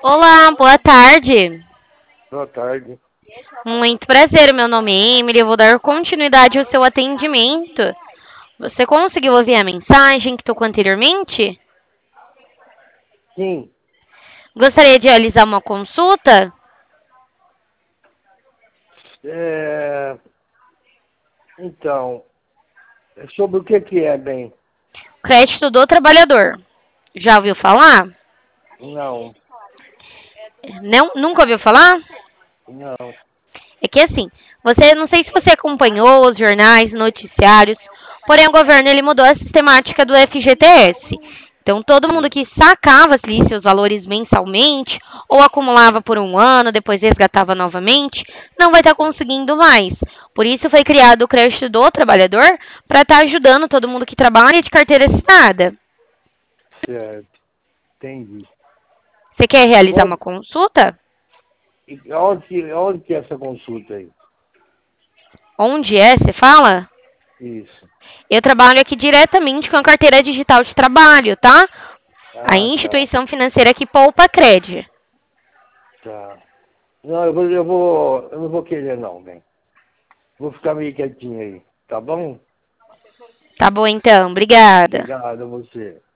Olá, boa tarde. Boa tarde. Muito prazer, meu nome é Emily. Eu vou dar continuidade ao seu atendimento. Você conseguiu ouvir a mensagem que tocou anteriormente? Sim, Gostaria de realizar uma consulta? é, então, sobre o que é, bem? Crédito do trabalhador. Já ouviu falar? Não, Não, nunca ouviu falar? não. É que assim, você não sei se você acompanhou os jornais, noticiários, porém o governo ele mudou a sistemática do FGTS. Então todo mundo Sim, que sacava ali seus valores mensalmente ou acumulava por um ano, depois resgatava novamente, não vai estar conseguindo mais. Por isso foi criado o crédito do trabalhador para estar ajudando todo mundo que trabalha de carteira assinada. certo, entendi. Você quer realizar Qual, uma consulta? onde que é essa consulta aí? Onde é? Você fala? Isso. Eu trabalho aqui diretamente com a carteira digital de trabalho, tá? A Ah, tá, instituição financeira que poupa crede. tá. Não, eu não vou querer não, bem. Vou ficar meio quietinho aí, tá bom? Tá bom então, obrigada. Obrigado a você.